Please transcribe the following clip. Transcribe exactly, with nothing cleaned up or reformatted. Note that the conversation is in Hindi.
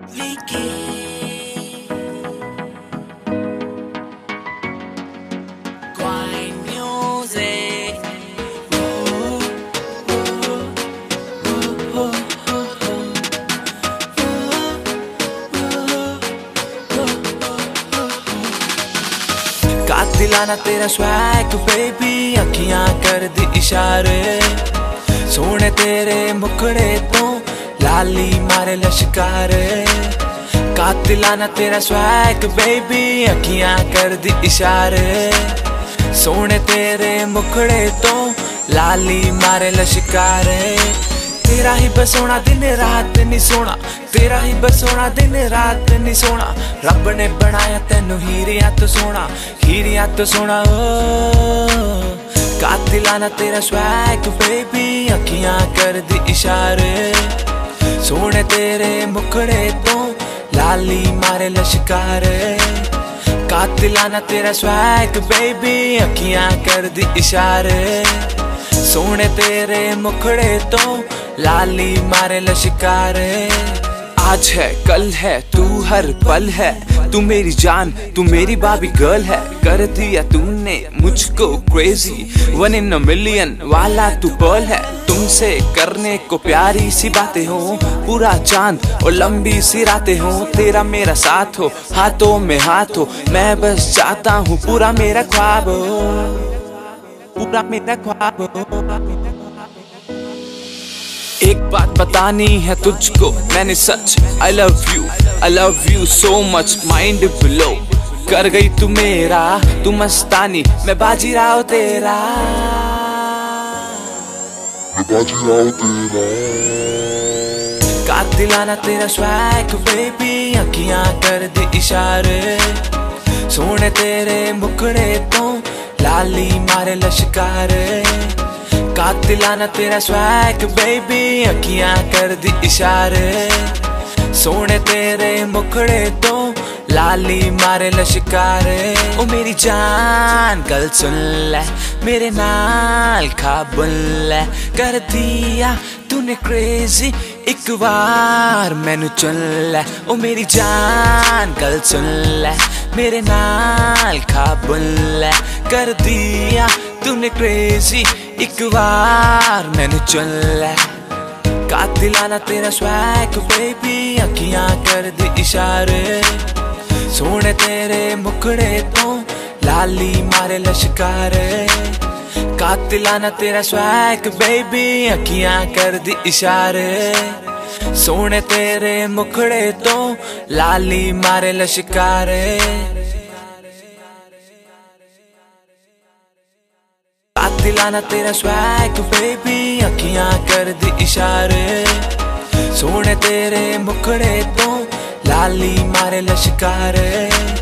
Vicky. Grind music. Ooh, ooh, ooh, ooh, कातिलाना तेरा स्वैग बेबी, अखियां कर दी इशारे, सोने तेरे मुखड़े तो लाली मारे लश्कारे। कातिलाना तेरा स्वैग बेबी, अखियां कर दी इशारे, सोने तेरे मुखड़े तो लाली मारे लश्कारे। तेरा ही बसोना दिन रात नहीं सोना, तेरा ही बसोना दिन रात नहीं सोना। रब ने बनाया तेनू हीरिया तो सोना, हीरिया तो सोना। ओ कातिलाना तेरा स्वैग बेबी, अखियां कर दी इशारे, सोने तेरे मुखड़े तो लाली मारे लश्कारे। कातिलाना तेरा स्वैग बेबी, अखियां कर दी इशारे, सोने तेरे मुखड़े तो लाली मारे लश्कारे। आज है कल है तू हर पल है, तू मेरी जान तू मेरी बाबी गर्ल है। कर दिया तूने मुझको crazy, one in a million वाला तू पर्ल है। तुमसे करने को प्यारी सी बातें हो, पूरा चांद और लंबी सी रातें हो। तेरा मेरा साथ हो, हाथों में हाथ हो, मैं बस चाहता हूँ पूरा मेरा ख्वाब हो, पूरा मेरा ख्वाब हो। एक बात बतानी है तुझको मैंने सच, I love you, I love you so much, mind below। कर गई तू मेरा, तू मस्तानी, मैं बाजी राव तेरा, मैं बाजी राव तेरा। कातिलाना तेरा स्वैग बेबी, अखियां कर दी इशारे, सोने तेरे मुखड़े तो लाली मारे लश्कारे। कातिलाना तेरा स्वैग बेबी, अखियां कर दी इशारे, सोने तेरे मुखड़े तो लाली मारे लश्कारे। ओ मेरी जान गल सुन ले, मेरे नाल खा बुन ले। कर दिया तूने क्रेजी, एक बार मैनू चुन ले। ओ मेरी जान गल सुन ले, मेरे नाल खा बुन ले। कर दिया तूने क्रेजी, एक बार मैनू चुन ले। कातिलाना तेरा स्वैग बेबी, अखियां कर दी इशारे, सोने तेरे मुखड़े तो लाली मारे लश्कारे। कातिलाना तेरा स्वैग बेबी, अखियां कर दी इशारे, सोने तेरे मुखड़े तो लाली मारे लश्कारे। कातिलाना तेरा स्वैग बेबी, अखियां कर दी इशारे, सोने तेरे मुखड़े तो लाली मारे लश्कारे।